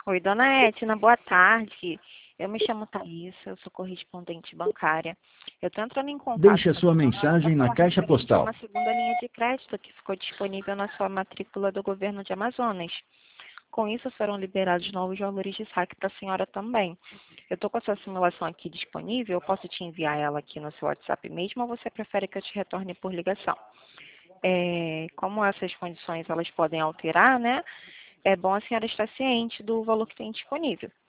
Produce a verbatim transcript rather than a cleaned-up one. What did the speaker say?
Oi, dona Edna, boa tarde. Eu me chamo Thaís, eu sou correspondente bancária. Eu estou entrando em contato Deixe a com a sua senhora mensagem na caixa referente a uma postal. segunda linha de crédito que ficou disponível na sua matrícula do governo de Amazonas. Com isso, foram liberados novos valores de saque para a senhora também. Eu estou com a sua simulação aqui disponível, eu posso te enviar ela aqui no seu WhatsApp mesmo ou você prefere que eu te retorne por ligação? É, como essas condições elas podem alterar, né? É bom a senhora estar ciente do valor que tem disponível.